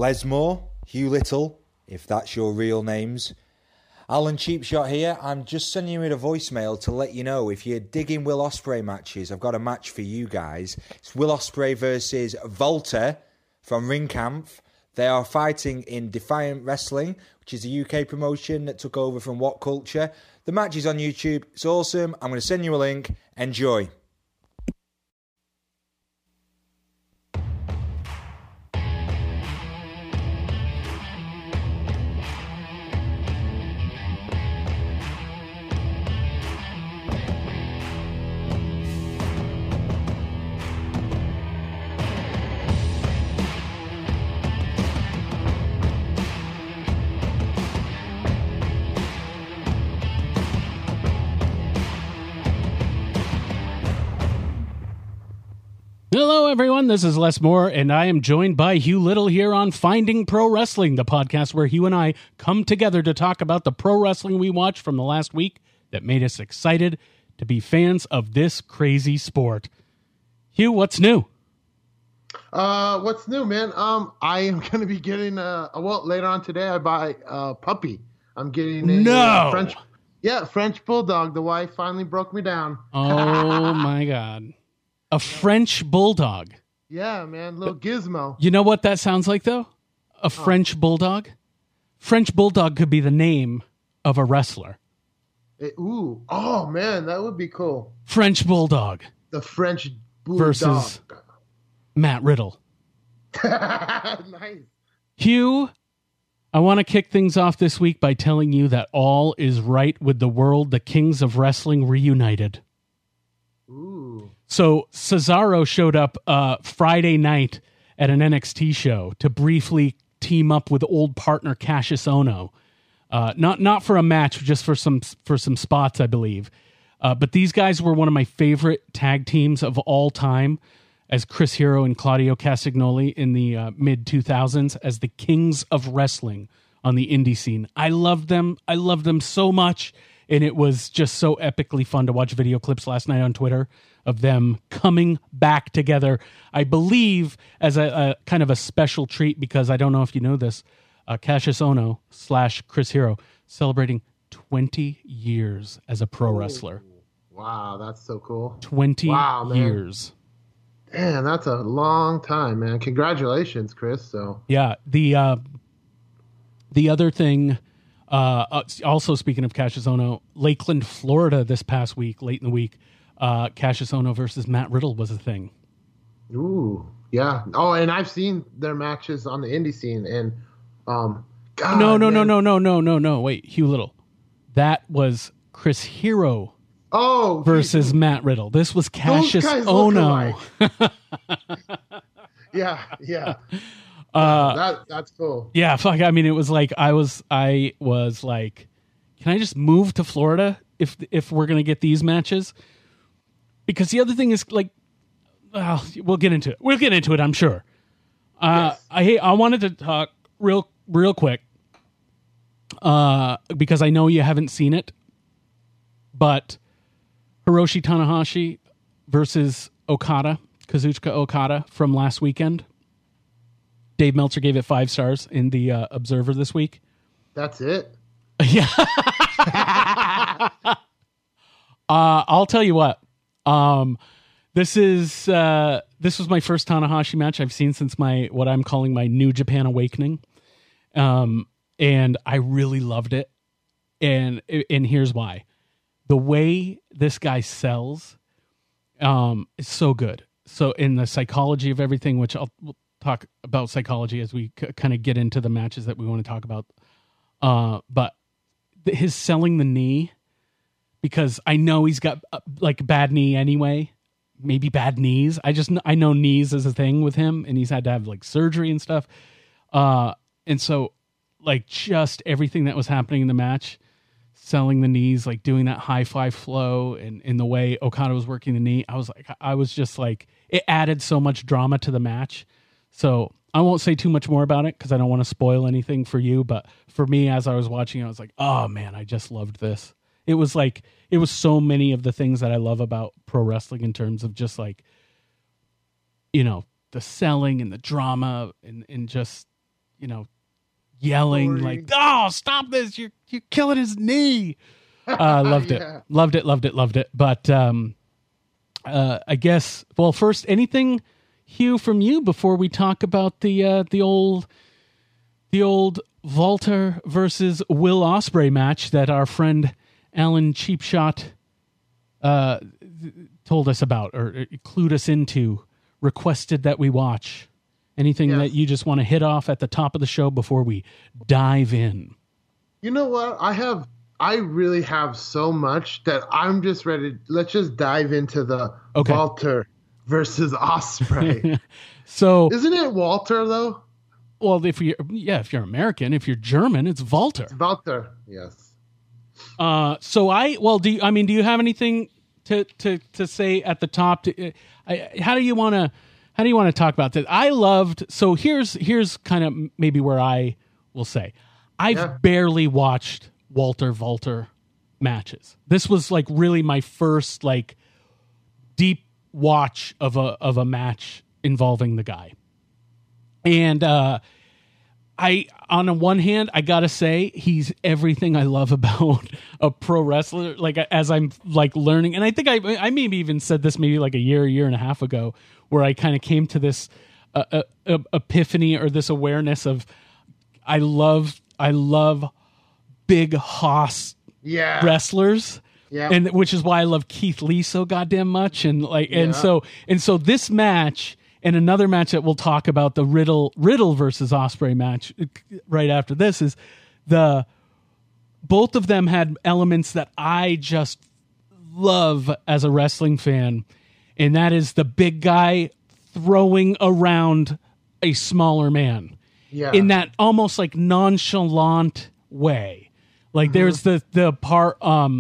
Lesmore, Hugh Little, if that's your real names. Alan Cheapshot here. I'm just sending you a voicemail to let you know if you're digging Will Ospreay matches, I've got a match for you guys. It's Will Ospreay versus Volta from Ringkampf. They are fighting in Defiant Wrestling, which is a UK promotion that took over from What Culture. The match is on YouTube. It's awesome. I'm going to send you a link. Enjoy. Hello, everyone. This is Les Moore, and I am joined by Hugh Little here on Finding Pro Wrestling, the podcast where Hugh and I come together to talk about the pro wrestling we watched from the last week that made us excited to be fans of this crazy sport. Hugh, what's new? What's new, man? I am going to be getting later on today I buy a puppy. I'm getting a French bulldog. The wife finally broke me down. Oh my God. A French bulldog. Yeah, man, little gizmo. You know what that sounds like, though? A French bulldog? French bulldog could be the name of a wrestler. Oh, man, that would be cool. French bulldog. The French bulldog. Versus Matt Riddle. Nice. Hugh, I want to kick things off this week by telling you that all is right with the world. The Kings of Wrestling reunited. Ooh. So Cesaro showed up Friday night at an NXT show to briefly team up with old partner Cassius Ohno. Not for a match, just for some spots, I believe. But these guys were one of my favorite tag teams of all time, as Chris Hero and Claudio Castagnoli in the mid 2000s as the Kings of Wrestling on the indie scene. I loved them. I loved them so much. And it was just so epically fun to watch video clips last night on Twitter of them coming back together. I believe as a kind of a special treat, because I don't know if you know this, Cassius Ohno / Chris Hero celebrating 20 years as a pro wrestler. Wow, that's so cool. 20 years. Man, that's a long time, man. Congratulations, Chris. So yeah, the other thing. Also, speaking of Cassius Ohno, Lakeland, Florida, this past week, late in the week, Cassius Ohno versus Matt Riddle was a thing. Ooh, yeah. Oh, and I've seen their matches on the indie scene, and God, no. Wait, Hugh Little, that was Chris Hero. Versus Matt Riddle. This was Cassius Ohno. Yeah. That's cool. Yeah, fuck. I mean, it was like I was like, can I just move to Florida if we're gonna get these matches? Because the other thing is like, we'll get into it. We'll get into it, I'm sure. Yes. I wanted to talk real quick because I know you haven't seen it, but Hiroshi Tanahashi versus Kazuchika Okada from last weekend. Dave Meltzer gave it 5 stars in the Observer this week. That's it? Yeah. I'll tell you what. This was my first Tanahashi match I've seen since what I'm calling my New Japan Awakening. And I really loved it. And here's why. The way this guy sells is so good. So in the psychology of everything, which we'll talk about psychology as we kind of get into the matches that we want to talk about. But his selling the knee, because I know he's got like bad knee anyway, maybe bad knees. I know knees is a thing with him, and he's had to have like surgery and stuff. And so like just everything that was happening in the match, selling the knees, like doing that high five flow, and in the way Okada was working the knee, I was just like, it added so much drama to the match. So I won't say too much more about it because I don't want to spoil anything for you. But for me, as I was watching, I was like, oh man, I just loved this. It was so many of the things that I love about pro wrestling in terms of just like, you know, the selling and the drama and just, yelling like, "Oh, stop this! You're killing his knee." Loved it. But I guess, well, first, anything, Hugh, from you before we talk about the old Walter versus Will Ospreay match that our friend Alan Cheapshot told us about, or clued us into, requested that we watch. Anything that you just want to hit off at the top of the show before we dive in? You know what? I really have so much that I'm just ready. Let's just dive into the Walter versus Ospreay. So isn't it Walter though? Well, if you're American, if you're German, it's Walter. It's Walter, yes. Do you have anything to say at the top? How do you want to talk about this? I loved. So here's kind of maybe where I will say, I've barely watched Walter matches. This was like really my first like deep watch of a match involving the guy. And on the one hand, I gotta say he's everything I love about a pro wrestler. Like, as I'm like learning, and I think I maybe even said this maybe like a year and a half ago, where I kind of came to this epiphany or this awareness of I love big hoss wrestlers. Yeah. And which is why I love Keith Lee so goddamn much. And like, and so this match and another match that we'll talk about, the Riddle versus Ospreay match right after this, is both of them had elements that I just love as a wrestling fan. And that is the big guy throwing around a smaller man in that almost like nonchalant way. Like there's the part,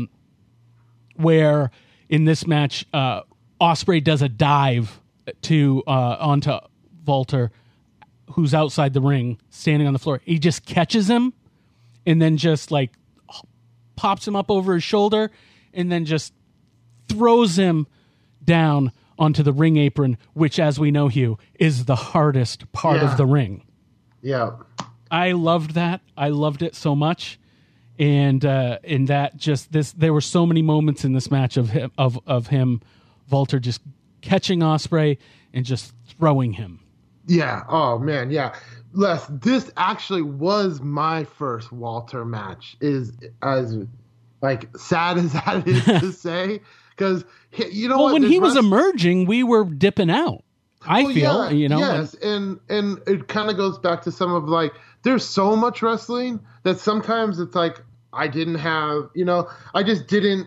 where in this match, Ospreay does a dive onto Walter, who's outside the ring, standing on the floor. He just catches him, and then just like pops him up over his shoulder, and then just throws him down onto the ring apron, which, as we know, Hugh, is the hardest part of the ring. Yeah, I loved that. I loved it so much. And in that, just this, there were so many moments in this match of him, Walter just catching Ospreay and just throwing him. Yeah. Oh man. Yeah. Les, this actually was my first Walter match. Is as like sad as that is to say, because when he was emerging, we were dipping out. I feel. Yes, and it kind of goes back to some of like, there's so much wrestling that sometimes it's like I didn't have, I just didn't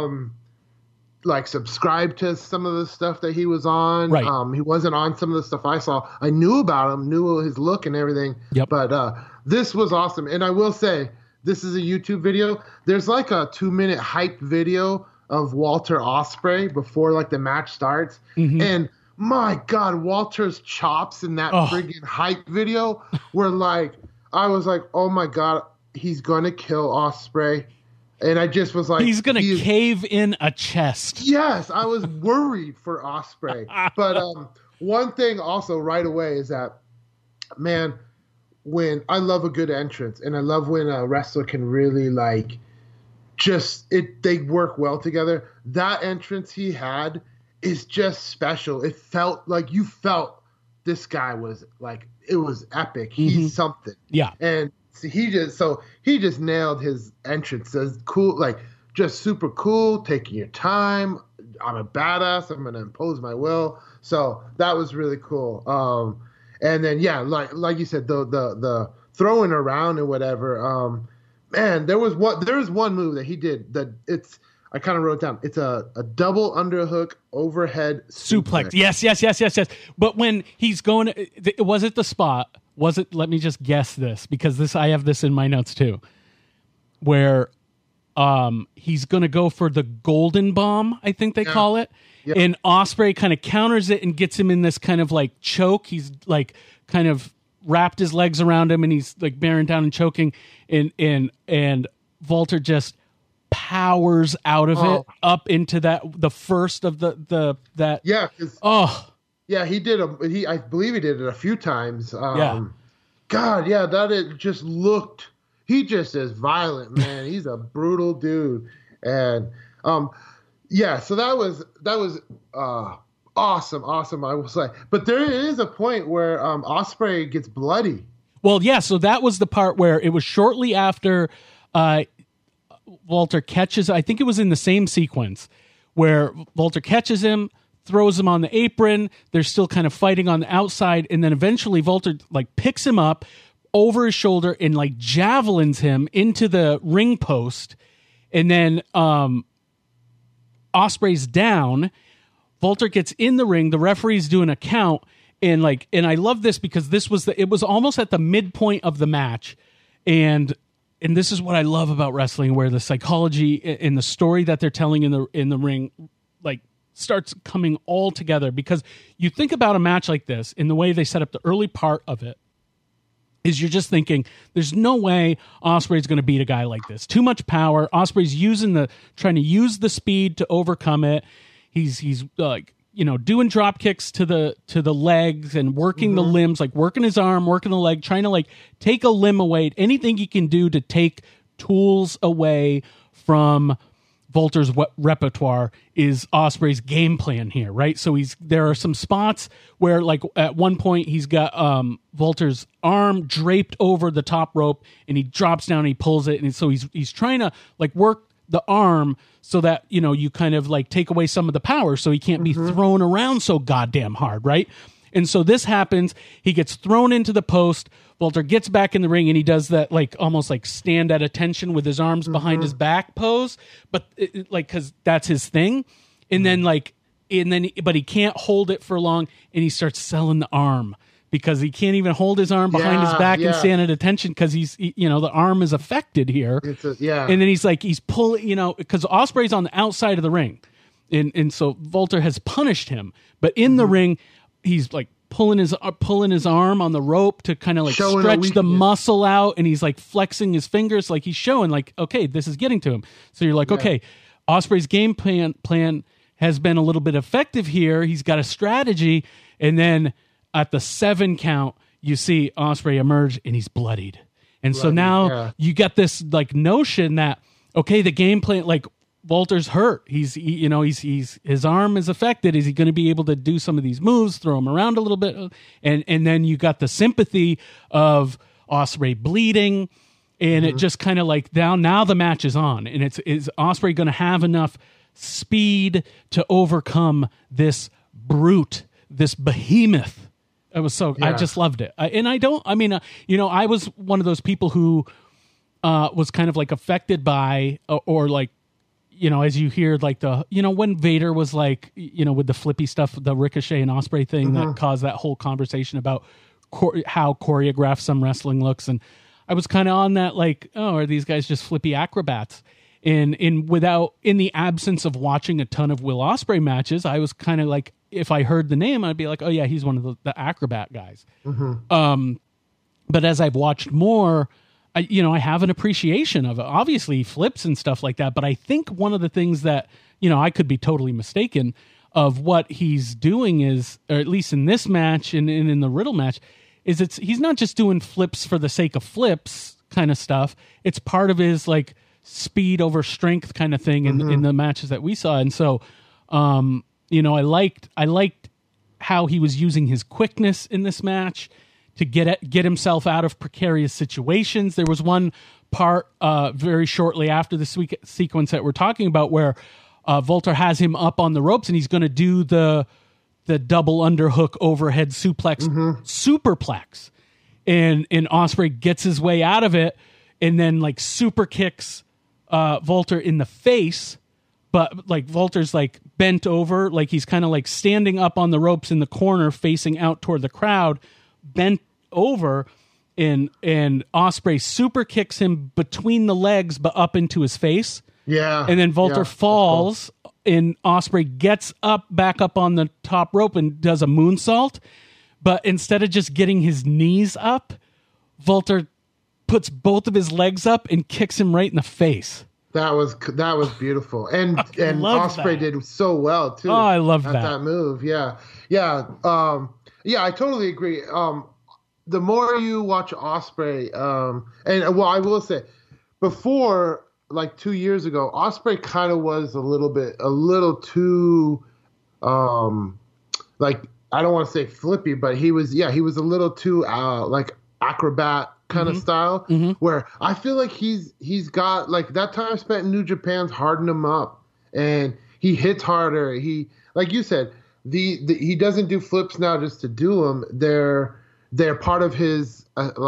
like subscribe to some of the stuff that he was on. Right. He wasn't on some of the stuff I saw. I knew about him, knew his look and everything. Yep. But this was awesome. And I will say, this is a YouTube video. There's like a 2-minute hype video of Walter Ospreay before like the match starts. Mm-hmm. And my God, Walter's chops in that friggin' hype video were like, I was like, oh my God, he's going to kill Ospreay. And I just was like, he's going to cave in a chest. Yes, I was worried for Ospreay. But one thing also right away is that, man, when I love a good entrance, and I love when a wrestler can really like they work well together. That entrance he had is just special. It felt like you felt this guy was like, it was epic. He's something. Yeah. And he just nailed his entrance. As cool, like just super cool, taking your time. I'm a badass. I'm going to impose my will. So that was really cool. And then, like you said, the throwing around and whatever, man, there was one move that he did that I kind of wrote it down. It's a double underhook overhead suplex. Yes. But when he's going, was it the spot? Was it? Let me just guess this, because I have this in my notes too, where he's going to go for the golden bomb, I think they call it. Yep. And Ospreay kind of counters it and gets him in this kind of like choke. He's like kind of wrapped his legs around him and he's like bearing down and choking. And Walter just powers out of it up into the first of that. Yeah. Yeah, he did. I believe he did it a few times. God, yeah, that it just looked. He just is violent, man. He's a brutal dude, and yeah. So that was awesome, I will say. But there is a point where Ospreay gets bloody. Well, yeah. So that was the part where it was shortly after Walter catches. I think it was in the same sequence where Walter catches him, throws him on the apron. They're still kind of fighting on the outside, and then eventually Walter like picks him up over his shoulder and like javelins him into the ring post, and then Ospreay's down. Walter gets in the ring. The referee's doing a count, and I love this because it was almost at the midpoint of the match, and this is what I love about wrestling, where the psychology and the story that they're telling in the ring like starts coming all together. Because you think about a match like this in the way they set up the early part of it, is you're just thinking, there's no way Ospreay's going to beat a guy like this. Too much power. Ospreay's trying to use the speed to overcome it. He's like, doing drop kicks to the legs and working the limbs, like working his arm, working the leg, trying to like take a limb away. Anything he can do to take tools away from Walter's repertoire is Ospreay's game plan here, right? So there are some spots where, like at one point, he's got Walter's arm draped over the top rope, and he drops down and he pulls it, and so he's trying to like work the arm so that you kind of like take away some of the power, so he can't be thrown around so goddamn hard, right? And so this happens. He gets thrown into the post. Walter gets back in the ring, and he does that like almost like stand at attention with his arms behind his back pose, but because that's his thing. And then but he can't hold it for long, and he starts selling the arm because he can't even hold his arm behind his back and stand at attention because the arm is affected here. And then he's pulling, because Ospreay's on the outside of the ring, and so Walter has punished him, but in the ring, he's like pulling his arm on the rope to kind of like stretch the muscle out, and he's like flexing his fingers, like he's showing like, okay, this is getting to him. So you're like, okay, Ospreay's game plan has been a little bit effective here. He's got a strategy, and then at the 7 count, you see Ospreay emerge, and he's bloodied. And so now you get this like notion that, okay, the game plan, like Walter's hurt. He's his arm is affected. Is he going to be able to do some of these moves, throw him around a little bit? And then you got the sympathy of Ospreay bleeding, and it just kind of like now the match is on, and is Ospreay going to have enough speed to overcome this brute, this behemoth? It was I just loved it. I was one of those people who was kind of like affected by or like, as you hear like when Vader was like, with the flippy stuff, the Ricochet and Ospreay thing that caused that whole conversation about how choreographed some wrestling looks. And I was kind of on that, like, oh, are these guys just flippy acrobats? In the absence of watching a ton of Will Ospreay matches, I was kind of like, if I heard the name, I'd be like, oh yeah, he's one of the acrobat guys. But as I've watched more, I have an appreciation of it. Obviously, he flips and stuff like that, but I think one of the things that, I could be totally mistaken of what he's doing is, or at least in this match and in the Riddle match, is he's not just doing flips for the sake of flips kind of stuff. It's part of his like speed over strength kind of thing in the matches that we saw. And so, I liked how he was using his quickness in this match to get himself out of precarious situations. There was one part very shortly after the sequence that we're talking about where Walter has him up on the ropes, and he's going to do the double underhook overhead suplex, superplex, and Ospreay gets his way out of it, and then like super kicks Walter in the face. But like Walter's like bent over, like he's kind of like standing up on the ropes in the corner facing out toward the crowd, bent over, and Ospreay super kicks him between the legs but up into his face. Yeah. And then Walter falls, and Ospreay gets back up on the top rope and does a moonsault. But instead of just getting his knees up, Walter puts both of his legs up and kicks him right in the face. That was beautiful, and Ospreay did so well too. Oh, I love that move. Yeah. I totally agree. the more you watch Ospreay, and well, I will say, before like 2 years ago, Ospreay kind of was a little too, like I don't want to say flippy, but he was a little too like acrobat kind of style. Where I feel like he's got like that time spent in New Japan's hardened him up, and he hits harder. He, like you said, he doesn't do flips now just to do them. They're part of his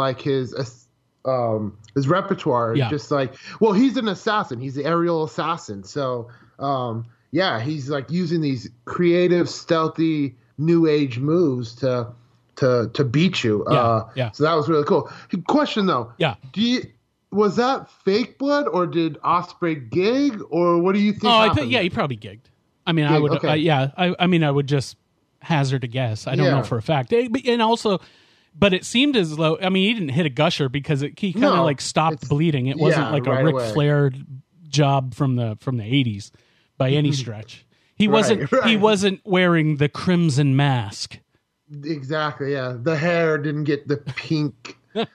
his repertoire. Yeah. Just like, well, he's an assassin. He's the aerial assassin. So he's like using these creative, stealthy, new age moves to beat you. Yeah. So that was really cool. Question though. Yeah. Was that fake blood, or did Ospreay gig, or what do you think? He probably gigged. I mean, I would. Okay. I mean, I would just hazard a guess. I don't know for a fact. But it seemed as though, I mean, he didn't hit a gusher because he kind of like stopped bleeding. It wasn't like a Ric Flair job from the 80s by any stretch. He wasn't wearing the crimson mask. Exactly. Yeah, the hair didn't get the pink. So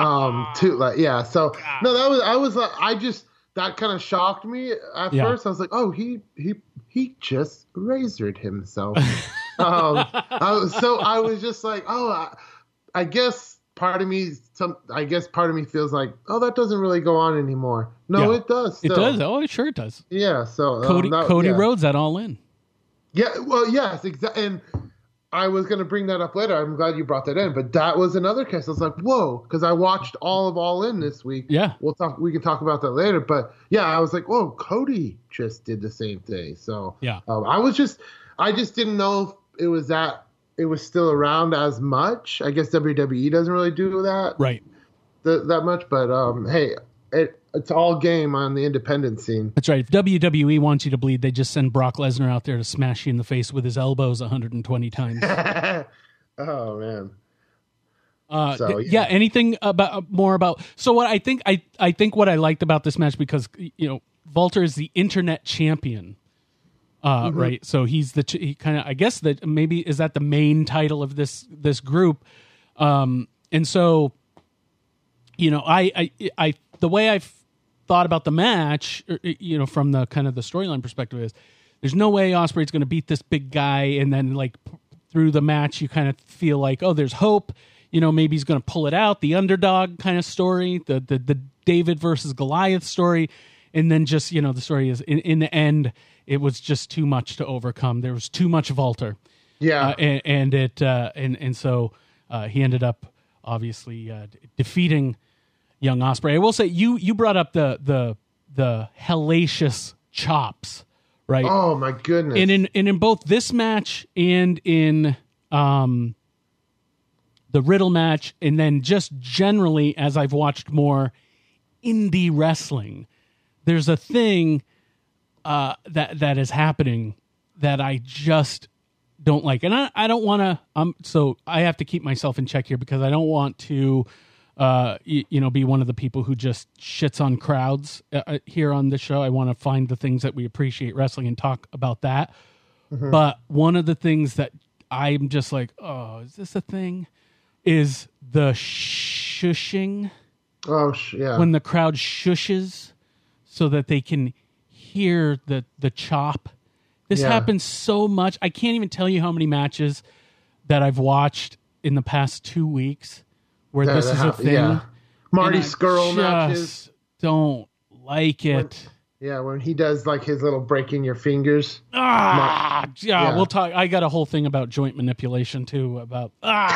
no, that kind of shocked me at first. I was like, oh, he just razored himself. So I was just like, oh, I guess part of me feels like, oh, that doesn't really go on anymore. No, it does. Still. It does. Oh, sure it does. Yeah. So Cody Rhodes that All In. Yeah. Well, yes, exactly. And I was going to bring that up later. I'm glad you brought that in. But that was another case. I was like, whoa, because I watched all of All In this week. Yeah. We can talk about that later. But yeah, I was like, whoa, Cody just did the same thing. So yeah, I just didn't know if it was still around as much. I guess WWE doesn't really do that that much. But hey, it's all game on the independent scene. That's right. If WWE wants you to bleed, they just send Brock Lesnar out there to smash you in the face with his elbows 120 times. Oh man. Anything more about? So what I think what I liked about this match, because Walter is the internet champion. Right. So he's he kind of, I guess that maybe is that the main title of this group. And so, I the way I've thought about the match, from the kind of the storyline perspective is there's no way Ospreay's going to beat this big guy. And then like through the match, you kind of feel like, oh, there's hope, maybe he's going to pull it out, the underdog kind of story, the David versus Goliath story. And then just, the story is in the end, it was just too much to overcome. There was too much Walter. Yeah. So he ended up obviously defeating young Ospreay. I will say you brought up the hellacious chops, right? Oh my goodness. And in both this match and in the Riddle match, and then just generally as I've watched more indie wrestling, there's a thing that is happening that I just don't like. And I don't want to, so I have to keep myself in check here because I don't want to, be one of the people who just shits on crowds here on the show. I want to find the things that we appreciate wrestling and talk about that. Mm-hmm. But one of the things that I'm just like, oh, is this a thing? Is the shushing. Oh, yeah. When the crowd shushes so that they can hear the chop. This happens so much. I can't even tell you how many matches that I've watched in the past 2 weeks where this is a thing. Yeah. Marty Scurll matches. Don't like it. When he does like his little breaking your fingers. We'll talk. I got a whole thing about joint manipulation too. About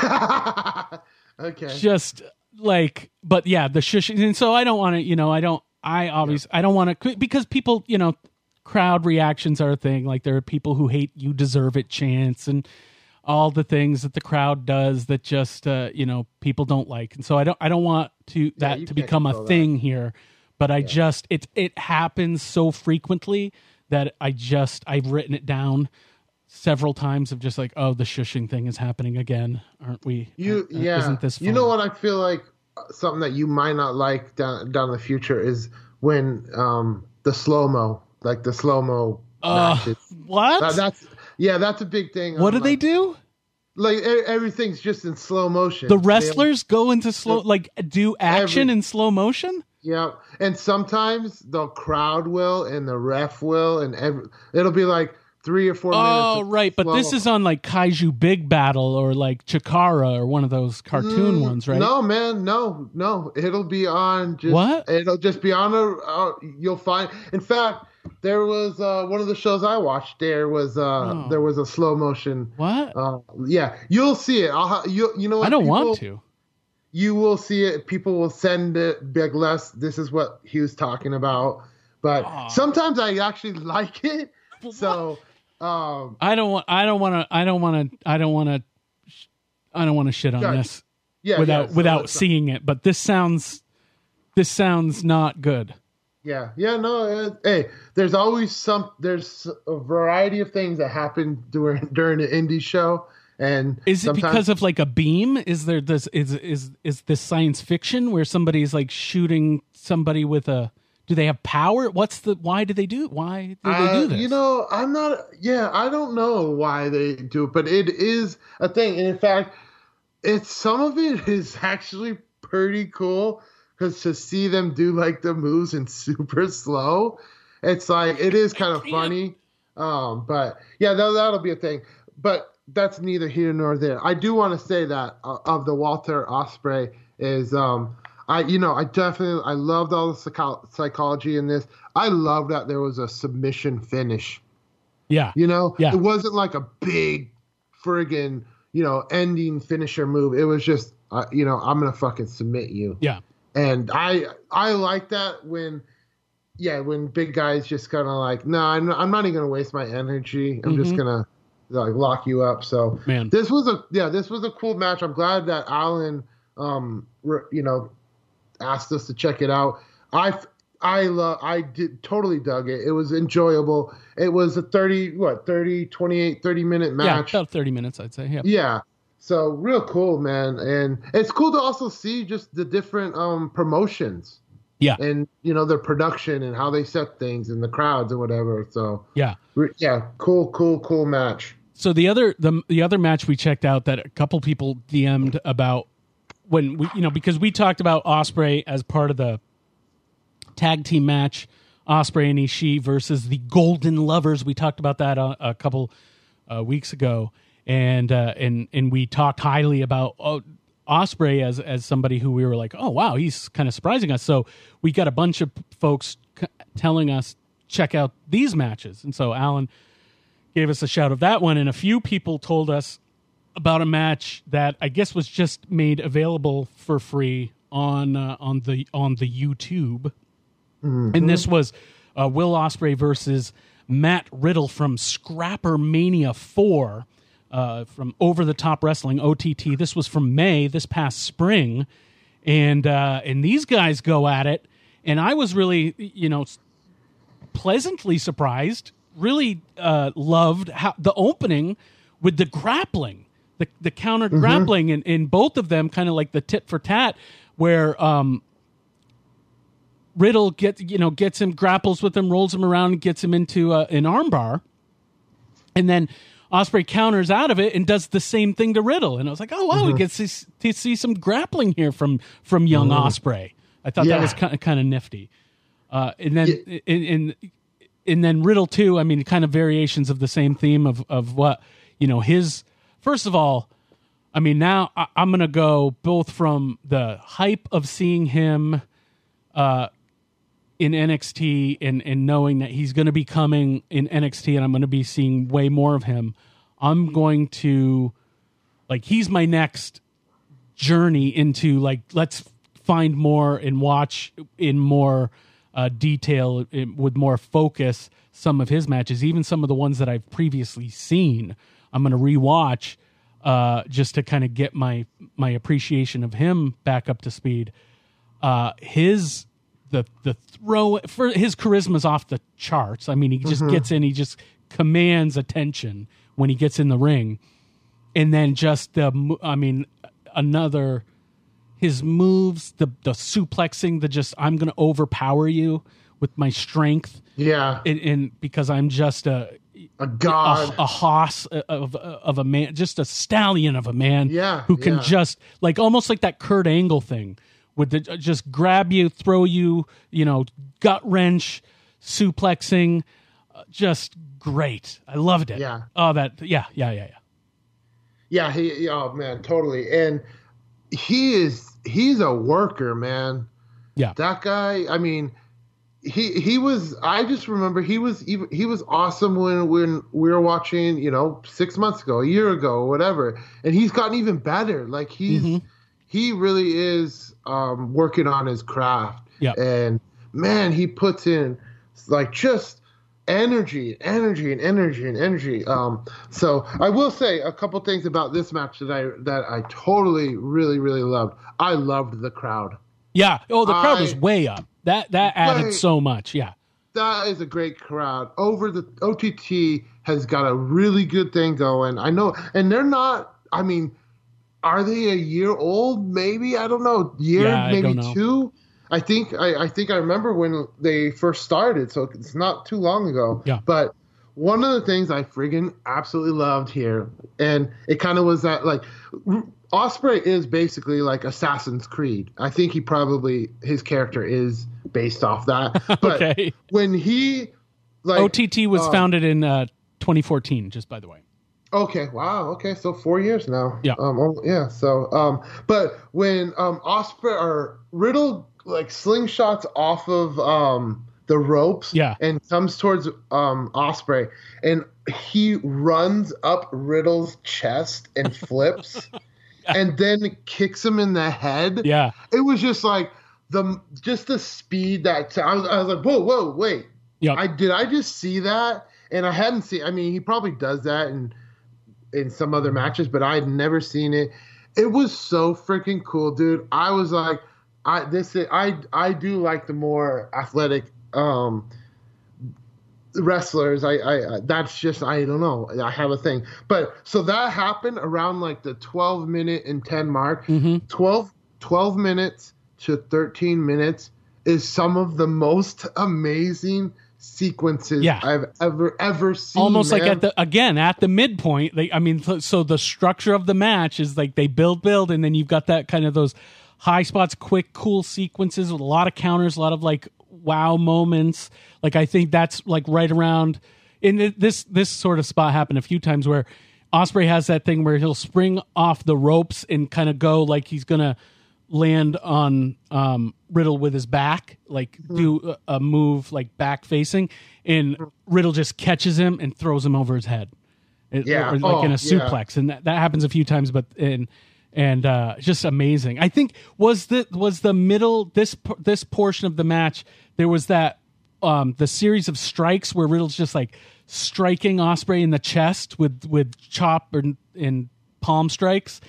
okay. Just like, but yeah, the shushing. And so I don't want to. I don't want to, because people, crowd reactions are a thing. Like there are people who hate "you deserve it" chants and all the things that the crowd does that just people don't like. And so I don't want to become a thing here. But it happens so frequently that I've written it down several times of just like, oh, the shushing thing is happening again, aren't we? Isn't this fun? You know what I feel like? Something that you might not like down in the future is when the slow-mo matches. What? That's a big thing. What do they do? like everything's just in slow motion. The wrestlers go into do action in slow motion. Yeah, and sometimes the crowd will, and the ref will, and it'll be like 3 or 4 minutes. Oh, right, but this is on like Kaiju Big Battle or like Chikara or one of those cartoon ones, right? No, man, no. It'll be on. It'll just be on you'll find. In fact, there was one of the shows I watched. There was there was a slow motion. What? Yeah, you'll see it. You know what? I don't want to. You will see it. People will send it. Big Les, this is what he was talking about. But sometimes I actually like it. So I don't want to shit on this. Without seeing it. But this sounds not good. Yeah. No. Hey, there's always there's a variety of things that happen during the indie show. And is it because of like a beam? Is there this is this science fiction where somebody's like shooting somebody with a? Do they have power? Why do they do this? You know, I don't know why they do it, but it is a thing. And in fact, some of it is actually pretty cool because to see them do like the moves in super slow, it's like it is kind of funny. But yeah, that'll be a thing. But that's neither here nor there. I do want to say that of the Walter Ospreay is I loved all the psychology in this. I love that there was a submission finish. Yeah. It wasn't like a big friggin', ending finisher move. It was just, I'm going to fucking submit you. Yeah. And I like that when big guys just kind of like, no, I'm not even going to waste my energy. I'm just going to lock you up. So man, this was a cool match. I'm glad that Alan, asked us to check it out. I totally dug it. It was enjoyable. It was a 30 minute match. Yeah, about 30 minutes, I'd say. Yeah. Yeah. So real cool, man. And it's cool to also see just the different promotions. Yeah. And their production and how they set things and the crowds and whatever. So yeah. Cool match. So the other match we checked out that a couple people DM'd about when we, because we talked about Ospreay as part of the tag team match, Ospreay and Ishii versus the Golden Lovers. We talked about that a couple weeks ago, and we talked highly about Ospreay as somebody who we were like, oh wow, he's kind of surprising us. So we got a bunch of folks telling us check out these matches, and so Alan gave us a shout of that one, and a few people told us about a match that I guess was just made available for free on the YouTube, and this was Will Ospreay versus Matt Riddle from Scrapper Mania 4 from Over the Top Wrestling OTT. This was from May, this past spring, and these guys go at it, and I was really pleasantly surprised. Really loved how the opening with the grappling, the counter grappling in both of them, kind of like the tit for tat, where Riddle gets him, grapples with him, rolls him around, and gets him into an armbar, and then Ospreay counters out of it and does the same thing to Riddle. And I was like, oh wow, we get to see some grappling here from young Ospreay. I thought that was kind of nifty. And then and then Riddle too. I mean, kind of variations of the same theme of what his. First of all, I mean, now I'm gonna go both from the hype of seeing him in NXT and knowing that he's going to be coming in NXT and I'm going to be seeing way more of him. I'm going to he's my next journey into let's find more and watch in more detail with more focus some of his matches, even some of the ones that I've previously seen. I'm going to rewatch just to kind of get my appreciation of him back up to speed. His throw for his charisma's off the charts. I mean, he just gets in, he just commands attention when he gets in the ring, and then just his moves, the suplexing, I'm going to overpower you with my strength. Yeah. And because I'm just a god, a hoss of a man, just a stallion of a man. Yeah, who can just like almost like that Kurt Angle thing, with the just grab you, throw you, gut wrench, suplexing, just great. I loved it. Yeah. Oh, yeah. Yeah, oh man, totally. And he's a worker, man. Yeah. That guy, I mean, he was, I just remember he was awesome when we were watching, 6 months ago, a year ago, whatever. And he's gotten even better. Like he really is working on his craft. Yeah. And man, he puts in like just energy. So I will say a couple things about this match that I totally really really loved. I loved the crowd. Yeah. Oh, the crowd was way up. That added so much. Yeah. That is a great crowd. Over the OTT has got a really good thing going. I know, and they're not. I mean, are they a year old? Maybe, I don't know. Maybe two. I think I remember when they first started, so it's not too long ago. Yeah. But one of the things I friggin' absolutely loved here, and it kind of was that, like, Ospreay is basically like Assassin's Creed. I think his character is based off that. But okay. When he, like, OTT was founded in 2014, just by the way. Okay. Wow. Okay. So 4 years now. Yeah. Yeah. So, but when Ospreay or Riddle like slingshots off of the ropes, and comes towards Ospreay, and he runs up Riddle's chest and flips, and then kicks him in the head. Yeah. It was just like the speed that I was like, whoa, wait. Yeah. Did I just see that? And I hadn't seen. I mean, he probably does that in some other matches, but I'd never seen it. It was so freaking cool, dude. I was like, I do like the more athletic wrestlers. I that's just, I don't know. I have a thing. But so that happened around like the 12 minute and 10 mark. 12 minutes to 13 minutes is some of the most amazing sequences I've ever seen. Almost like at the midpoint. So the structure of the match is like they build, and then you've got that kind of those high spots, quick, cool sequences with a lot of counters, a lot of like wow moments. Like I think that's like right around in this sort of spot happened a few times where Ospreay has that thing where he'll spring off the ropes and kind of go like he's gonna land on Riddle with his back, like do a move like back facing, and Riddle just catches him and throws him over his head, or like in a suplex, and that happens a few times. But just amazing. I think was the middle this portion of the match. There was that the series of strikes where Riddle's just like striking Ospreay in the chest with chop and palm strikes.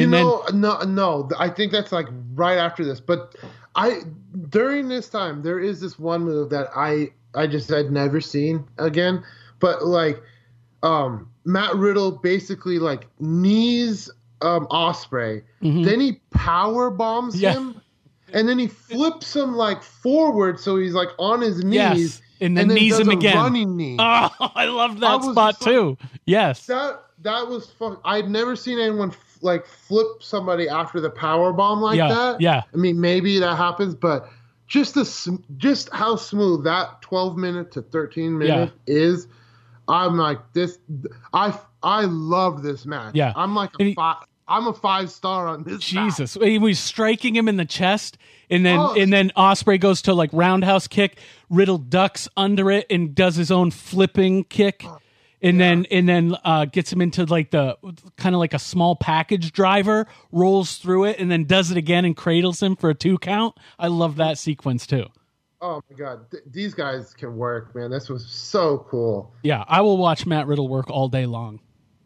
No. I think that's like right after this. But during this time, there is this one move that I just had never seen again. But like, Matt Riddle basically like knees Ospreay, then he power bombs him, and then he flips him like forward, so he's like on his knees, and then knees him again. Running knee. Oh, I love that spot too. Yes, that was fun. I'd never seen anyone like flip somebody after the power bomb like that. Yeah. I mean, maybe that happens, but just how smooth that 12 minute to 13 minute is. I'm like this. I love this match. Yeah. I'm like I'm a 5-star on this. Jesus, match. He was striking him in the chest, and then Ospreay goes to like roundhouse kick. Riddle ducks under it and does his own flipping kick. And then gets him into like the kind of like a small package driver, rolls through it, and then does it again and cradles him for a 2 count. I love that sequence too. Oh my God, these guys can work, man. This was so cool. Yeah, I will watch Matt Riddle work all day long.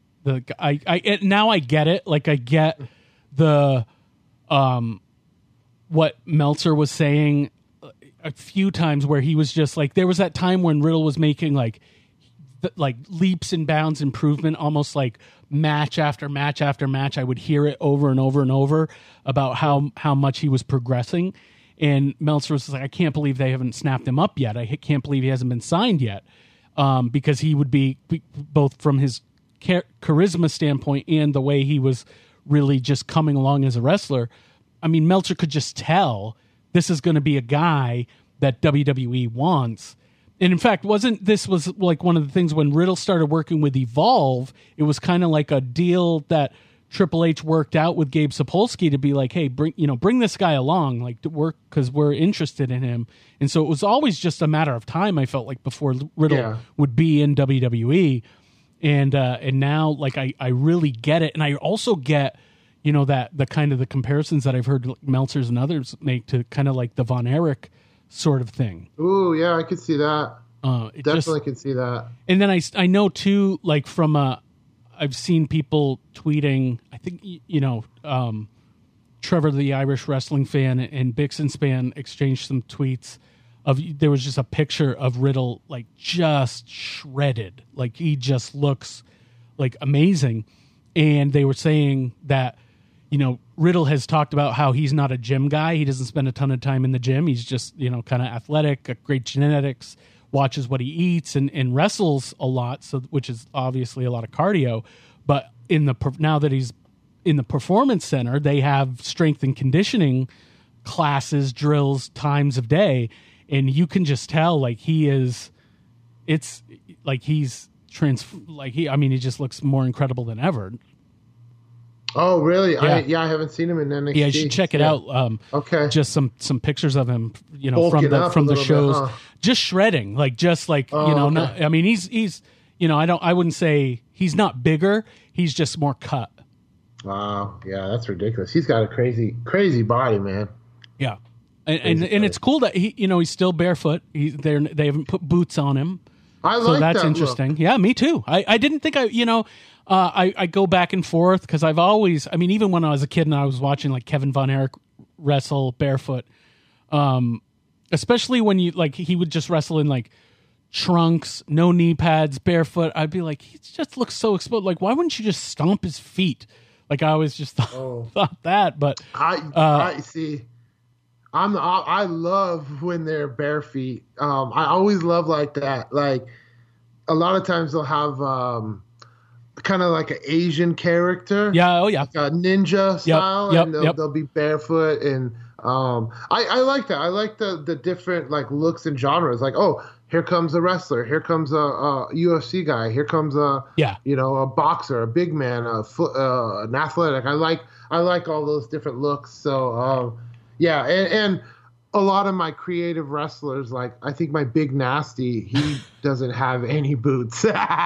Now I get it. Like I get the what Meltzer was saying a few times where he was just like, there was that time when Riddle was making like leaps and bounds improvement, almost like match after match after match. I would hear it over and over and over about how much he was progressing. And Meltzer was like, I can't believe they haven't snapped him up yet. I can't believe he hasn't been signed yet. because he would be both from his charisma standpoint and the way he was really just coming along as a wrestler. I mean, Meltzer could just tell this is going to be a guy that WWE wants. And in fact, was like one of the things when Riddle started working with Evolve, it was kind of like a deal that Triple H worked out with Gabe Sapolsky to be like, hey, bring this guy along, like to work, because we're interested in him. And so it was always just a matter of time, I felt like, before Riddle would be in WWE. And now, like, I really get it. And I also get, that the kind of the comparisons that I've heard Meltzers and others make to kind of like the Von Erich sort of thing. Ooh, yeah, I could see that. Definitely could see that. And then I know too, like from I've seen people tweeting, I think, Trevor, the Irish wrestling fan, and Bixen fan exchanged some tweets there was just a picture of Riddle, like, just shredded. Like, he just looks like amazing. And they were saying that, Riddle has talked about how he's not a gym guy. He doesn't spend a ton of time in the gym. He's just, kind of athletic, got great genetics, watches what he eats, and wrestles a lot, which is obviously a lot of cardio. But now that he's in the Performance Center, they have strength and conditioning classes, drills, times of day, and you can just tell, like, he just looks more incredible than ever. Oh, really? Yeah. I haven't seen him in NXT. Yeah, you should check it out. Okay. Just some pictures of him, Bulking from the shows. Bit, huh? Just shredding, like, okay. I mean, he's I wouldn't say he's not bigger. He's just more cut. Wow. Yeah, that's ridiculous. He's got a crazy, crazy body, man. Yeah. And it's cool that he's still barefoot. They haven't put boots on him. So that's that interesting. Look. Yeah, me too. I didn't think I go back and forth because I've always, I mean, even when I was a kid and I was watching like Kevin Von Erich wrestle barefoot, especially when he would just wrestle in like trunks, no knee pads, barefoot. I'd be like, he just looks so exposed. Like, why wouldn't you just stomp his feet? Like, I always just thought that, but I see. I love when they're bare feet. I always love like that. Like, a lot of times they'll have kind of like an Asian character. Yeah. Oh yeah. Like a ninja style. Yep. And they'll be barefoot. And I like that. I like the different like looks and genres. Like, oh, here comes a wrestler. Here comes a UFC guy. Here comes a boxer, a big man, an athletic. I like all those different looks. So yeah, and a lot of my creative wrestlers, like I think my Big Nasty, he doesn't have any boots.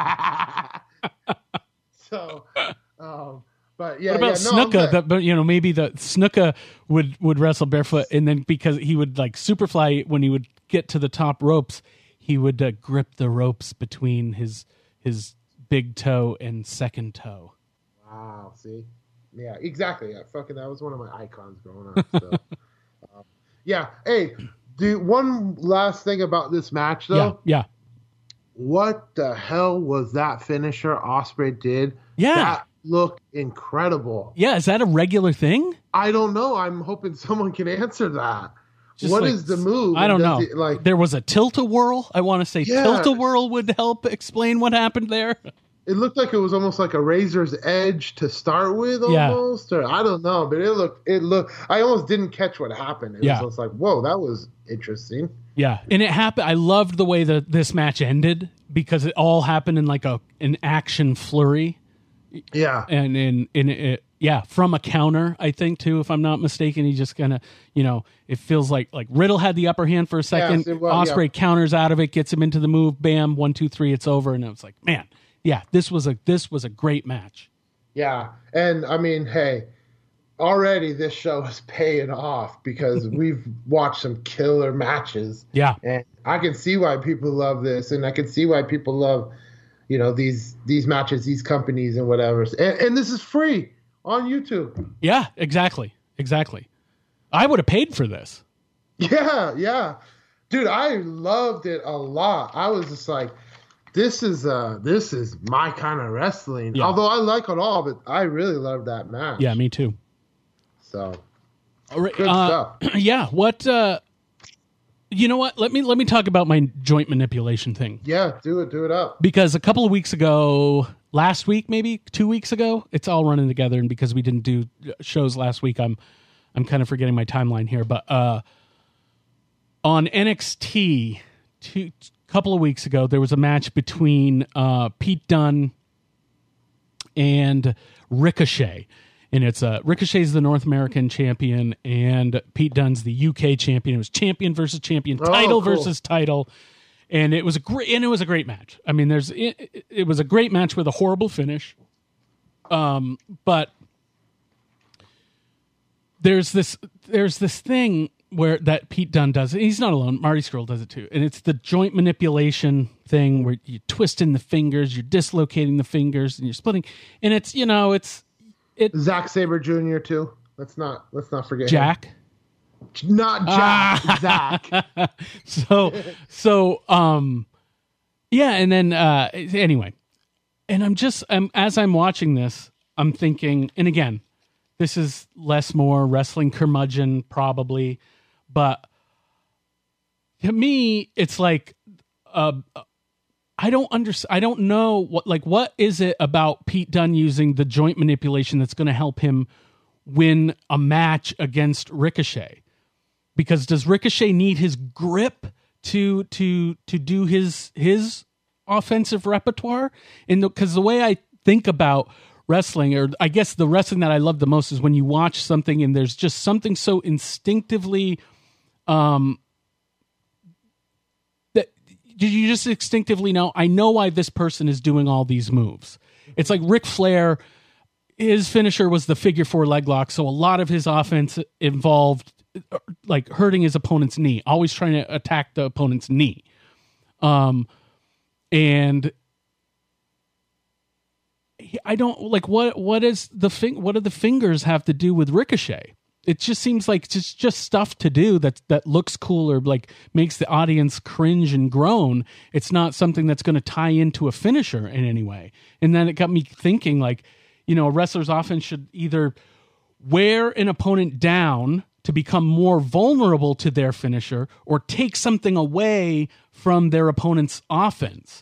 So, but yeah. What about Snuka? But maybe the Snuka would wrestle barefoot, and then because he would like Superfly, when he would get to the top ropes, he would grip the ropes between his big toe and second toe. Wow. See. Yeah, exactly. Yeah, that was one of my icons growing up. So. Yeah. Hey, one last thing about this match, though. Yeah. What the hell was that finisher Ospreay did? Yeah. That looked incredible. Yeah, is that a regular thing? I don't know. I'm hoping someone can answer that. What is the move? I don't know. There was a tilt-a-whirl. I want to say tilt-a-whirl would help explain what happened there. It looked like it was almost like a razor's edge to start with, almost. Or I don't know, but it looked. I almost didn't catch what happened. It was just like, whoa, that was interesting. Yeah, and it happened. I loved the way that this match ended because it all happened in like an action flurry. Yeah, and in from a counter, I think too, if I'm not mistaken. He just kind of, it feels like Riddle had the upper hand for a second. Ospreay counters out of it, gets him into the move. Bam, 1, 2, 3, it's over. And it was like, man. Yeah, this was a great match. Yeah, and I mean, hey, already this show is paying off because we've watched some killer matches. Yeah, and I can see why people love this, and I can see why people love, these matches, these companies, and whatever. And this is free on YouTube. Yeah, exactly. I would have paid for this. Yeah, dude, I loved it a lot. I was just like. This is my kind of wrestling. Yeah. Although I like it all, but I really love that match. Yeah, me too. So, all right, good stuff. Yeah. What? you know what? Let me talk about my joint manipulation thing. Yeah, do it up. Because a couple of weeks ago, last week, maybe 2 weeks ago, it's all running together. And because we didn't do shows last week, I'm kind of forgetting my timeline here. But on NXT, a couple of weeks ago, there was a match between Pete Dunne and Ricochet. And it's Ricochet's the North American champion, and Pete Dunne's the UK champion. It was champion versus champion, title versus title, and it was a great match. I mean, it was a great match with a horrible finish. But there's this thing where that Pete Dunne does. He's not alone. Marty Scurll does it too, and it's the joint manipulation thing where you're twisting the fingers, you're dislocating the fingers, and you're splitting. And it's Zack Sabre Jr. too. Let's not forget Jack. Him. Not Jack. Zach. So yeah, and then anyway, and as I'm watching this, I'm thinking, and again, this is less more wrestling curmudgeon probably, but to me, it's like I don't know what is it about Pete Dunne using the joint manipulation that's going to help him win a match against Ricochet? Because does Ricochet need his grip to do his offensive repertoire? Because the way I think about wrestling, or I guess the wrestling that I love the most, is when you watch something and there's just something so instinctively did you just instinctively know, I know why this person is doing all these moves? It's like Ric Flair, his finisher was the figure 4 leg lock, so a lot of his offense involved like hurting his opponent's knee, always trying to attack the opponent's knee. And I don't like what do the fingers have to do with Ricochet? It just seems like it's just stuff to do that looks cool or like makes the audience cringe and groan. It's not something that's going to tie into a finisher in any way. And then it got me thinking, like, a wrestler's offense should either wear an opponent down to become more vulnerable to their finisher, or take something away from their opponent's offense.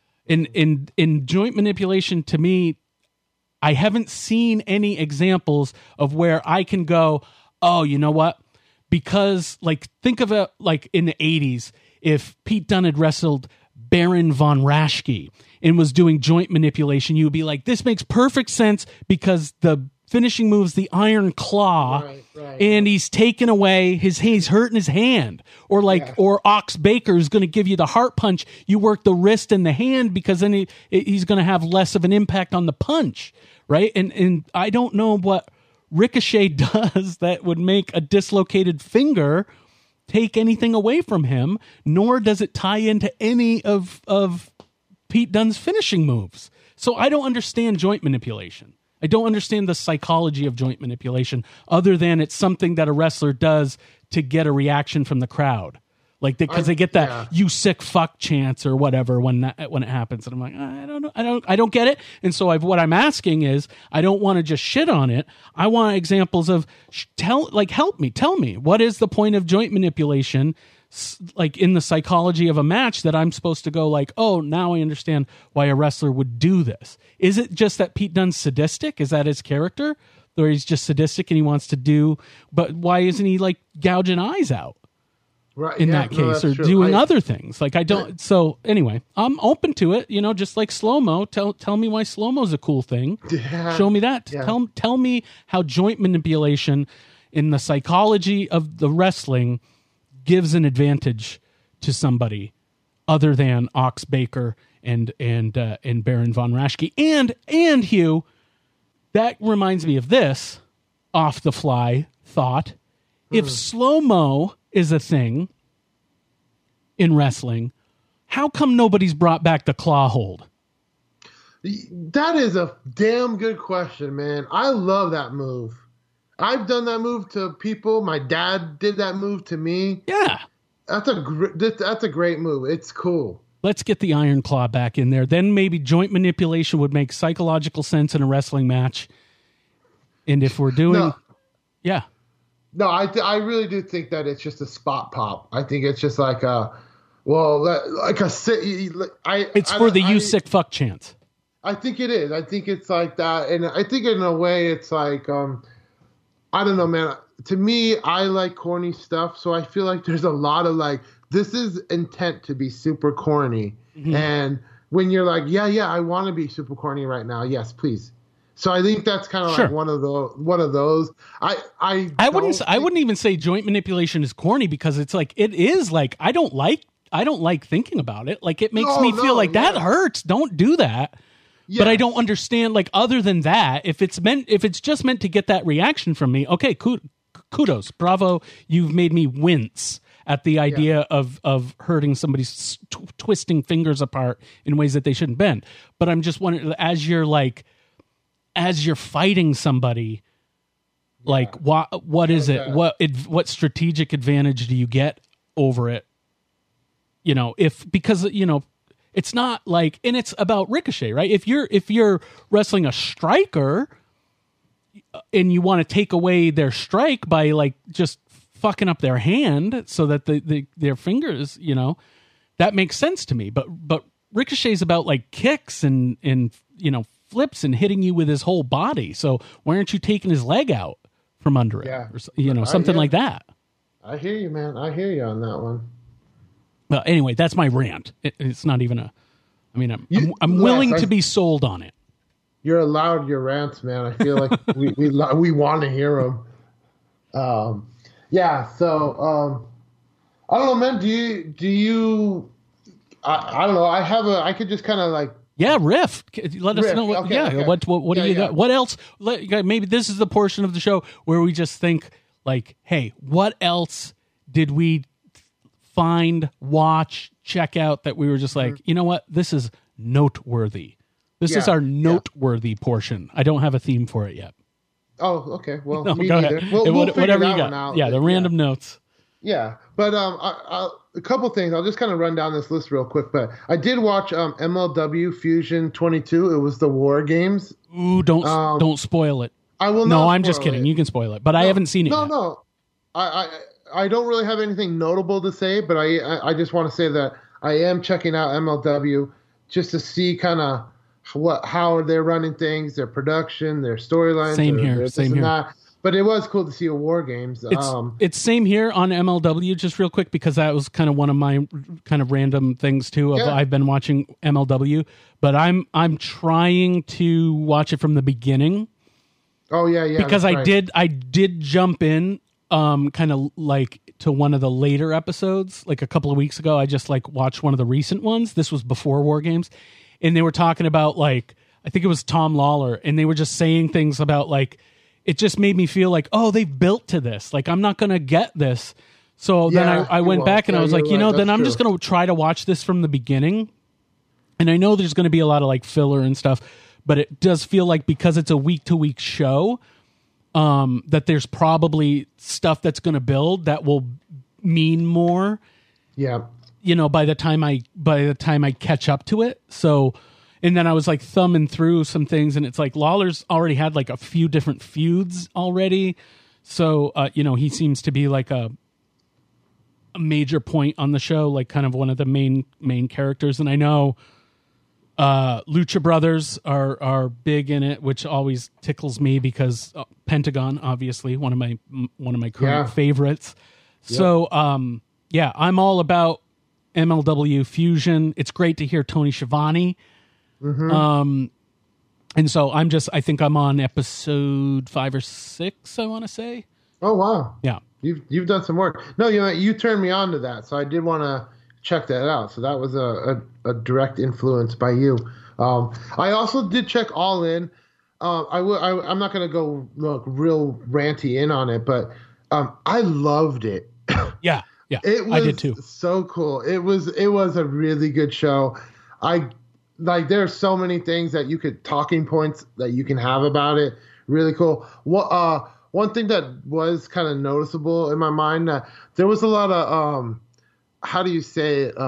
In joint manipulation, to me, I haven't seen any examples of where I can go, oh, you know what? Because, like, think of it like in the 80s, if Pete Dunne had wrestled Baron von Raschke and was doing joint manipulation, you would be like, this makes perfect sense because the finishing move's the Iron Claw, right. And he's taken away he's hurting his hand. Or or Ox Baker is going to give you the heart punch. You work the wrist and the hand because then he's going to have less of an impact on the punch, right? And I don't know what Ricochet does that would make a dislocated finger take anything away from him, nor does it tie into any of Pete Dunne's finishing moves. So I don't understand joint manipulation. I don't understand the psychology of joint manipulation, other than it's something that a wrestler does to get a reaction from the crowd, like because they get that "you sick fuck" chants or whatever when it happens, and I'm like, I don't know, I don't get it. And so what I'm asking is, I don't want to just shit on it. I want examples of help me, tell me what is the point of joint manipulation, like in the psychology of a match, that I'm supposed to go like, oh, now I understand why a wrestler would do this. Is it just that Pete Dunne's sadistic? Is that his character? Or he's just sadistic and he wants to do, but why isn't he like gouging eyes out? Right. In that case, or true. Doing other things. Like I don't, so anyway, I'm open to it, just like slow-mo. Tell me why slow-mo's a cool thing. Yeah. Show me that. Yeah. Tell me how joint manipulation in the psychology of the wrestling gives an advantage to somebody other than Ox Baker and Baron von Raschke. And Hugh, that reminds me of this off the fly thought. If slow-mo is a thing in wrestling, how come nobody's brought back the claw hold? That is a damn good question, man. I love that move. I've done that move to people. My dad did that move to me. Yeah. That's a great move. It's cool. Let's get the Iron Claw back in there. Then maybe joint manipulation would make psychological sense in a wrestling match. And if we're doing... No. Yeah. No, I really do think that it's just a spot pop. I think it's just like like a city. It's for the you sick fuck chance. I think it is. I think it's like that, and I think in a way it's like I don't know, man. To me, I like corny stuff, so I feel like there's a lot of like this is intent to be super corny, and when you're like, yeah, I want to be super corny right now. Yes, please. So I think that's kind of like one of those. I wouldn't even say joint manipulation is corny because it's like it is like I don't like thinking about it. Like it makes me feel like that hurts. Don't do that. Yeah. But I don't understand, like, other than that, if it's just meant to get that reaction from me, okay, kudos, bravo, you've made me wince at the idea of hurting somebody's twisting fingers apart in ways that they shouldn't bend. But I'm just wondering, as you're fighting somebody, like, what is it? What strategic advantage do you get over it? You know, because it's not like, and it's about Ricochet, right? If you're wrestling a striker and you want to take away their strike by like just fucking up their hand so that their fingers, that makes sense to me. But Ricochet's about like kicks and flips and hitting you with his whole body. So why aren't you taking his leg out from under it? Or, something like that. I hear you, man. I hear you on that one. Well, anyway, that's my rant. It's not even I'm willing to be sold on it. You're allowed your rants, man. I feel like we want to hear them. So I don't know, man. Do you? I don't know. I could just kind of like. Yeah, riff. Let us know. What do you got? What else? Maybe this is the portion of the show where we just think like, hey, what else did we find, watch, check out that we were just like, you know what? This is noteworthy. This is our noteworthy portion. I don't have a theme for it yet. Oh, okay. Well, no, me go neither. ahead. We'll whatever you got. Out. Yeah, the random notes. Yeah, but a couple things. I'll just kind of run down this list real quick. But I did watch MLW Fusion 22. It was the War Games. Ooh, don't spoil it. I will. No, I'm just kidding. You can spoil it, but I haven't seen it. No. I don't really have anything notable to say, but I just want to say that I am checking out MLW just to see kind of how they're running things, their production, their storylines. Same here. That. But it was cool to see a War Games. It's same here on MLW, just real quick, because that was kind of one of my kind of random things too. I've been watching MLW, but I'm trying to watch it from the beginning. Oh yeah. Because I did jump in kind of like to one of the later episodes, like a couple of weeks ago. I just like watched one of the recent ones. This was before War Games, and they were talking about like, I think it was Tom Lawler, and they were just saying things about like, it just made me feel like, oh, they've built to this. Like, I'm not going to get this. So then I went back and I was like, then I'm just going to try to watch this from the beginning. And I know there's going to be a lot of like filler and stuff, but it does feel like because it's a week to week show, that there's probably stuff that's going to build that will mean more. Yeah. By the time I catch up to it. So, and then I was like thumbing through some things, and it's like Lawler's already had like a few different feuds already. So, he seems to be like a major point on the show, like kind of one of the main characters. And I know Lucha Brothers are big in it, which always tickles me because Pentagon, obviously one of my current favorites. Yep. So, I'm all about MLW Fusion. It's great to hear Tony Schiavone. Mm-hmm. And so I think I'm on episode 5 or 6, I want to say. Oh, wow. Yeah. You've done some work. No, you turned me on to that. So I did want to check that out. So that was a direct influence by you. I also did check All In. I'm not going to go look real ranty in on it, but I loved it. Yeah. I did too. So cool. It was a really good show. There's so many things that talking points that you can have about it. Really cool. One thing that was kind of noticeable in my mind, there was a lot of how do you say it?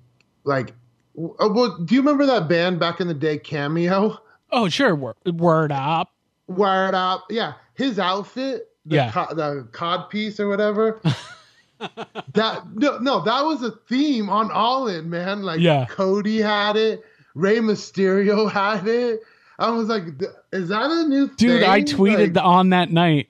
Do you remember that band back in the day, Cameo? Oh, sure. Word Up. Word Up. Yeah. His outfit the cod piece or whatever. that was a theme on All In, man. Like Cody had it, Rey Mysterio had it. I was like, is that a new thing? Dude, I tweeted on that night,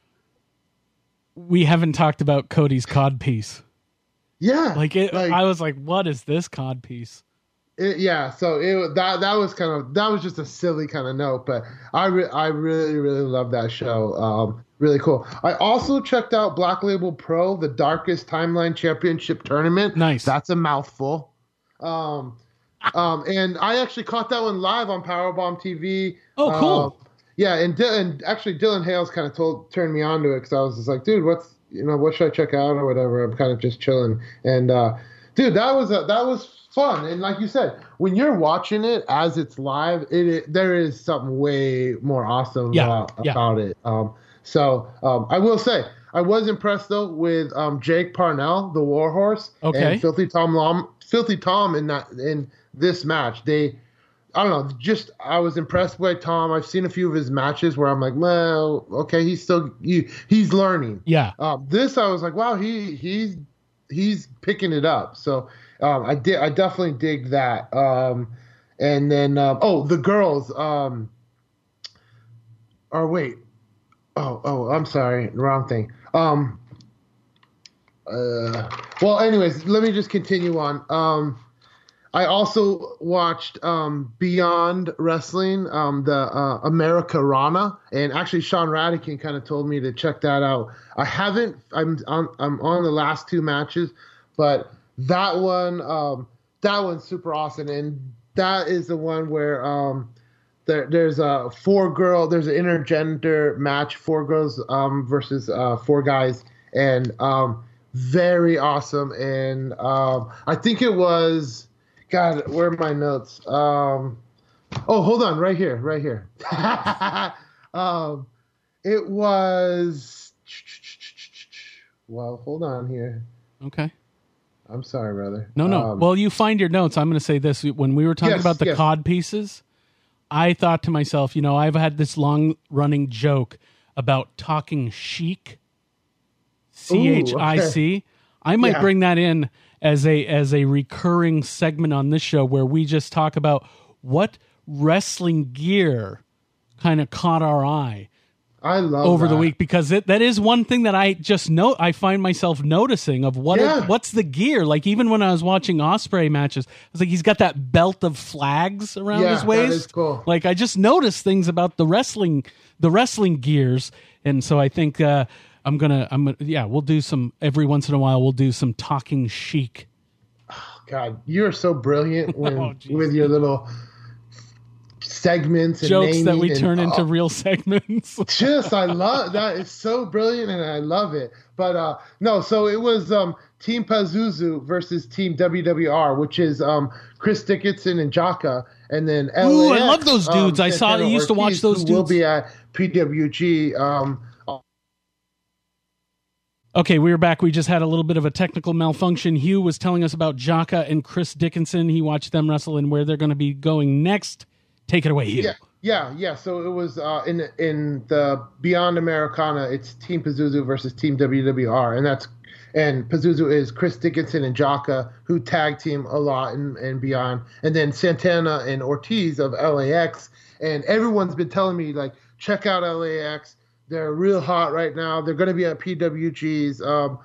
we haven't talked about Cody's cod piece. Yeah. I was like, what is this cod piece? So that was just a silly kind of note, but I really, really love that show. Really cool. I also checked out Black Label Pro, the Darkest Timeline Championship Tournament. Nice. That's a mouthful. And I actually caught that one live on Powerbomb TV. Oh, cool. And actually Dylan Hales kind of turned me on to it because I was just like, dude, what should I check out or whatever? I'm kind of just chilling. And dude, that was fun. And like you said, when you're watching it as it's live, there is something way more awesome about it. So I will say, I was impressed though with Jake Parnell, the Warhorse, and Filthy Tom in this match. I don't know, just I was impressed by Tom. I've seen a few of his matches where I'm like, well, okay, he's learning. Yeah. This I was like, wow, he's picking it up. So I definitely dig that. And then the girls. I'm sorry, wrong thing. Well, anyways, let me just continue on. I also watched Beyond Wrestling, the America Rana, and actually Sean Radican kind of told me to check that out. I haven't. I'm on the last two matches, but that one's super awesome, and that is the one where there's an intergender match, 4 girls versus 4 guys, and very awesome. And I think it was. God, where are my notes? Hold on, right here. It was. Well, hold on here. Okay. I'm sorry, brother. No. Well, you find your notes. I'm going to say this. When we were talking about the cod pieces, I thought to myself, I've had this long-running joke about talking chic, CHIC. Okay. I might bring that in as a recurring segment on this show where we just talk about what wrestling gear kind of caught our eye. I love over the week, because that is one thing that I find myself noticing of what's the gear. Like even when I was watching Ospreay matches, I was like, he's got that belt of flags around his waist. That is cool. Like I just noticed things about the wrestling gears, and so I think we'll do some every once in a while. We'll do some talking chic. Oh, God, you're so brilliant with your little segments and jokes that we turn into real segments. I love that. It's so brilliant and I love it. But no, so it was Team Pazuzu versus Team WWR, which is Chris Dickinson and Jaka, and then LAX, ooh, I love those dudes. I used to watch those dudes. Will be at PWG. Okay, we're back. We just had a little bit of a technical malfunction. Hugh was telling us about Jaka and Chris Dickinson. He watched them wrestle and where they're going to be going next. Take it away, Hugh. Yeah. So it was in the Beyond Americana. It's Team Pazuzu versus Team WWR, and Pazuzu is Chris Dickinson and Jaka, who tag team a lot and Beyond, and then Santana and Ortiz of LAX. And everyone's been telling me, like, check out LAX. They're real hot right now. They're going to be at PWG's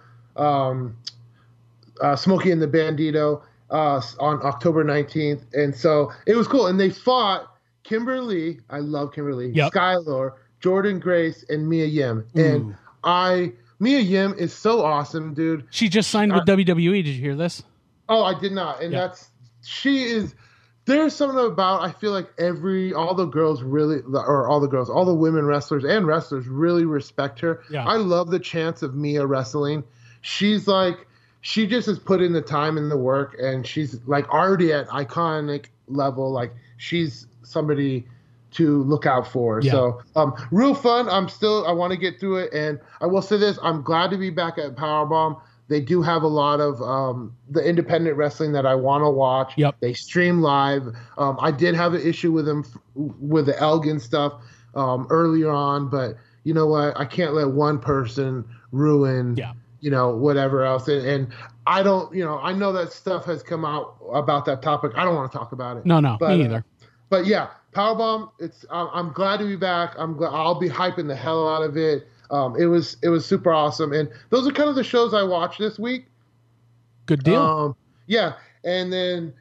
Smokey and the Bandito on October 19th. And so it was cool. And they fought Kimberly. I love Kimberly. Yep. Skylor, Jordan Grace, and Mia Yim. Ooh. And Mia Yim is so awesome, dude. She just signed with WWE. Did you hear this? Oh, I did not. And there's something about, I feel like all the women wrestlers and wrestlers really respect her. Yeah. I love the chance of Mia wrestling. She just has put in the time and the work, and she's like already at iconic level. Like she's somebody to look out for. Yeah. So real fun. I want to get through it. And I will say this, I'm glad to be back at Powerbomb. They do have a lot of the independent wrestling that I want to watch. Yep. They stream live. I did have an issue with them with the Elgin stuff earlier on, but you know what, I can't let one person ruin, whatever else. And I don't, I know that stuff has come out about that topic. I don't want to talk about it. No, me neither. But yeah, Powerbomb. I'm glad to be back. I'll be hyping the hell out of it. It was super awesome. And those are kind of the shows I watched this week. Good deal. Yeah. And then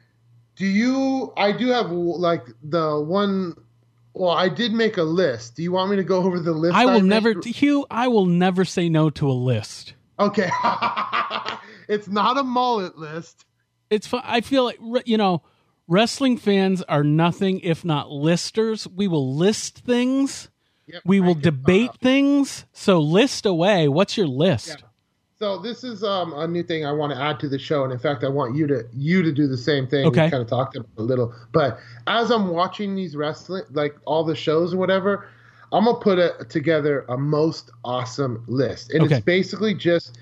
I do have like the one. Well, I did make a list. Do you want me to go over the list? Hugh, I will never say no to a list. Okay. It's not a mullet list. It's fun. I feel like, wrestling fans are nothing if not listers. We will list things. Yep, we will debate things. So list away. What's your list? Yeah. So this is a new thing I want to add to the show, and in fact, I want you to do the same thing. Okay. We kind of talked about it a little, but as I'm watching these wrestling, like all the shows or whatever, I'm gonna put together a most awesome list, and it's basically just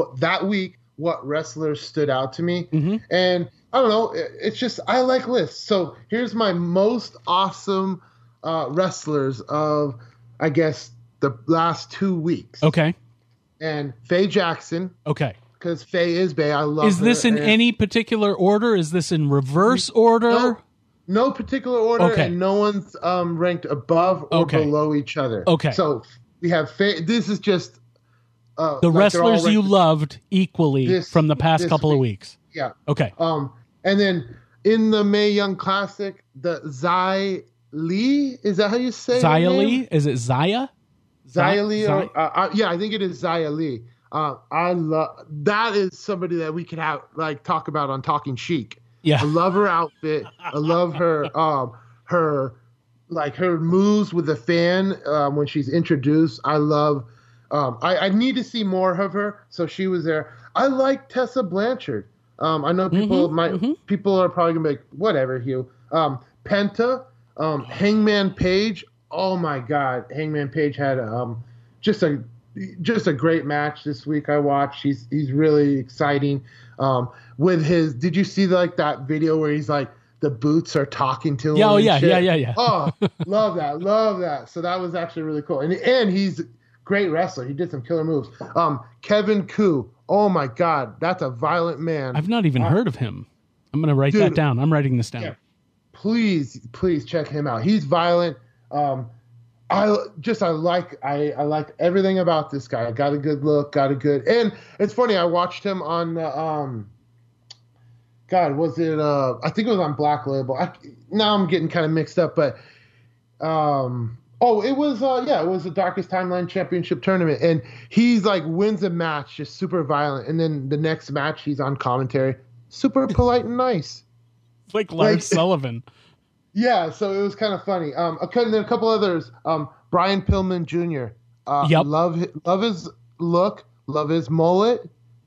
what wrestlers stood out to me, and I don't know, it's just I like lists. So here's my most awesome wrestlers of, I guess, the last 2 weeks. Okay. And Faye Jackson. Okay. Because Faye is Bae. I love her. Is this in any particular order? Is this in reverse order? No particular order. Okay. And no one's ranked above or below each other. Okay. So we have Faye. This is just... the wrestlers you loved equally from the past couple of weeks. Yeah. Okay. And then in the Mae Young Classic, the Xia Li, is that how you say it? Xia Li? Is it Xia? Xia Li, yeah, I think it is Xia Li. I love that. Is somebody that we could have talk about on Talking Chic. Yeah, I love her outfit. I love her her moves with the fan when she's introduced. I love. I need to see more of her. So she was there. I like Tessa Blanchard. I know people are probably gonna be like, whatever, Hugh. Penta, Hangman Page. Oh my God, Hangman Page had just a great match this week. I watched. He's really exciting. With his, did you see that video where he's like the boots are talking to him? Yeah, yeah. Oh, love that. So that was actually really cool. And he's a great wrestler. He did some killer moves. Kevin Koo. Oh my God, that's a violent man. I've not even heard of him. I'm gonna write that down. I'm writing this down. Yeah. Please check him out. He's violent. I like everything about this guy. Got a good look, and it's funny. I watched him on, was it, I think it was on Black Label. Now I'm getting kind of mixed up, but, it was the Darkest Timeline Championship tournament, and he's wins a match, just super violent, and then the next match he's on commentary, super polite and nice. Like Lars Sullivan. Yeah, so it was kind of funny. And then a couple others. Brian Pillman Jr. Yep. Love his look. Love his mullet.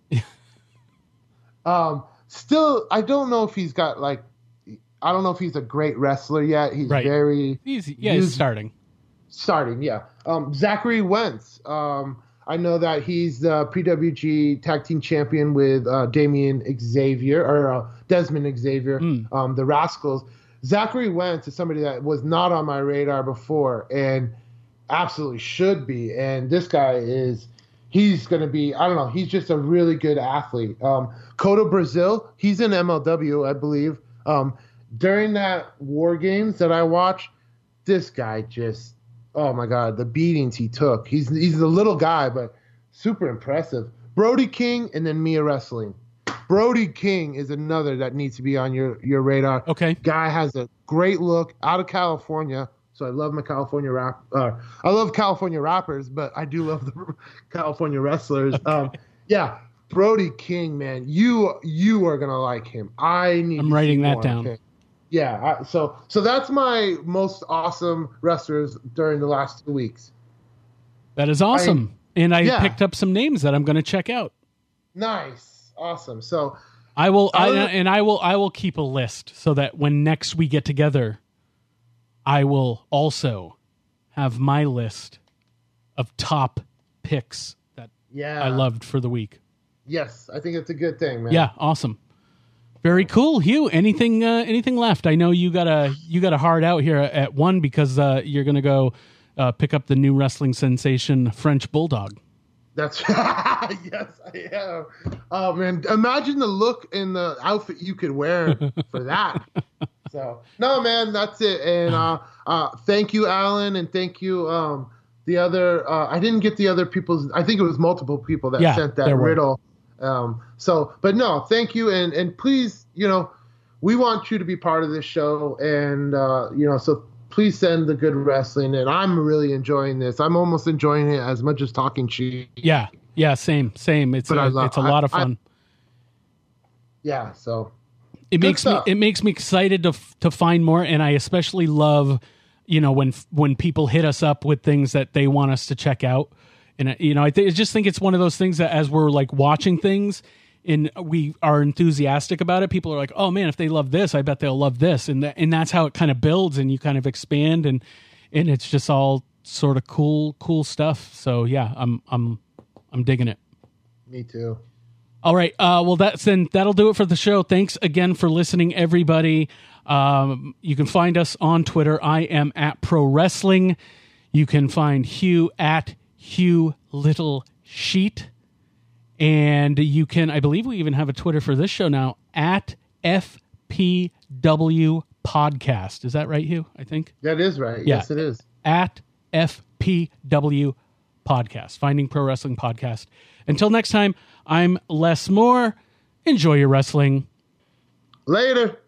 Still, I don't know if he's got I don't know if he's a great wrestler yet. He's very. He's starting. Starting, yeah. Zachary Wentz. I know that he's the PWG Tag Team Champion with Desmond Xavier, the Rascals. Zachary Wentz is somebody that was not on my radar before and absolutely should be. And this guy he's going to be, I don't know, he's just a really good athlete. Cotto Brazil, he's in MLW, I believe. During that War Games that I watched, this guy just, oh my God, the beatings he took. He's a little guy, but super impressive. Brody King and then Mia Wrestling. Brody King is another that needs to be on your radar. Okay. Guy has a great look, out of California. So I love my California rap. I love California rappers, but I do love the California wrestlers. Okay. Yeah, Brody King, man, you are gonna like him. I'm writing that down. Yeah. So that's my most awesome wrestlers during the last 2 weeks. That is awesome, I picked up some names that I'm going to check out. Nice. Awesome. So I will keep a list so that when next we get together, I will also have my list of top picks that I loved for the week. Yes, I think it's a good thing, man. Yeah, awesome. Very cool. Hugh, anything left? I know you got a hard out here at 1 because you're going to go pick up the new wrestling sensation French Bulldog. That's yes, I am. Oh man, imagine the look and the outfit you could wear for that. So no, man, that's it. And thank you, Alan, and thank you the other. I didn't get the other people's. I think it was multiple people that sent that riddle. But no, thank you, and please, we want you to be part of this show, and so please send the good wrestling, and I'm really enjoying this. I'm almost enjoying it as much as talking shit. Yeah, same. It's a lot of fun. So it makes me excited to find more, and I especially love, when people hit us up with things that they want us to check out, and I just think it's one of those things that as we're like watching things and we are enthusiastic about it, people are like, oh man, if they love this, I bet they'll love this. And that's how it kind of builds and you kind of expand and it's just all sort of cool stuff. So yeah, I'm digging it. Me too. All right. Well, that'll do it for the show. Thanks again for listening, everybody. You can find us on Twitter. I am at Pro Wrestling. You can find Hugh at Hugh Little Sheet. And you can, I believe we even have a Twitter for this show now, at FPW Podcast. Is that right, Hugh? I think that is right. Yeah. Yes, it is. At FPW Podcast, Finding Pro Wrestling Podcast. Until next time, I'm Les Moore. Enjoy your wrestling. Later.